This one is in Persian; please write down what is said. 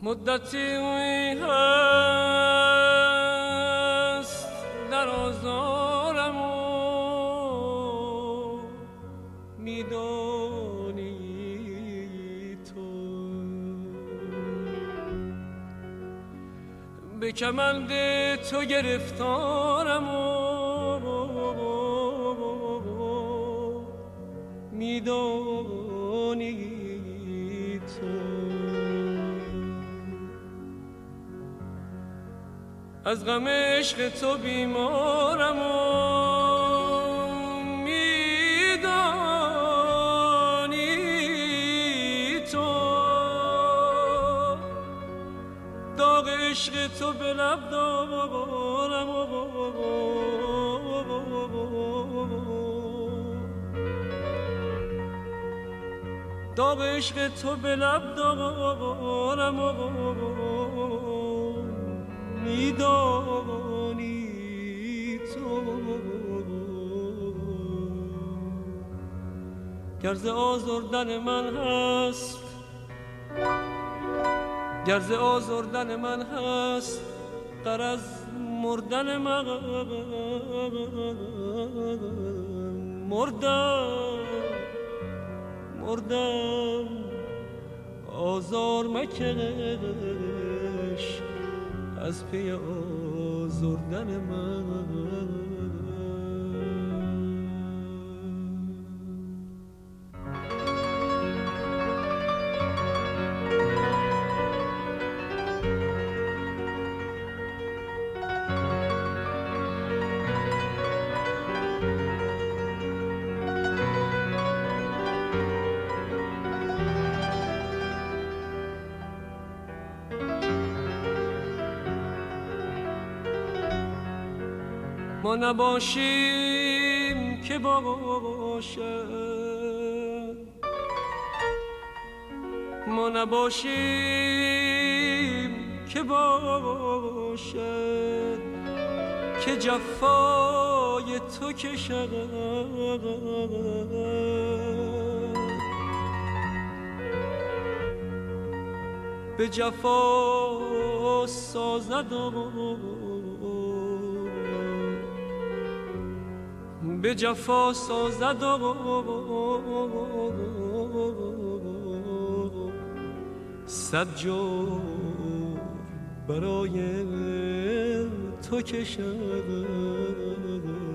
مدتی هست در آزارم و میدانی تو به کمند تو گرفتارم و میدانی تو از غم عشق تو بیمارم و میدانی تو داغ عشق تو به لب دارم و داغ عشق تو به لب دارم و میدانی تو گر ز آزردن من هست گر ز آزردن من هست غرض مردن من مردم آزار مکش از پی آزردن من ما نباشیم که باشد ما نباشیم که باشد که جفای تو کشد به جفا سازد به جفا سازد صد جور برای تو کشد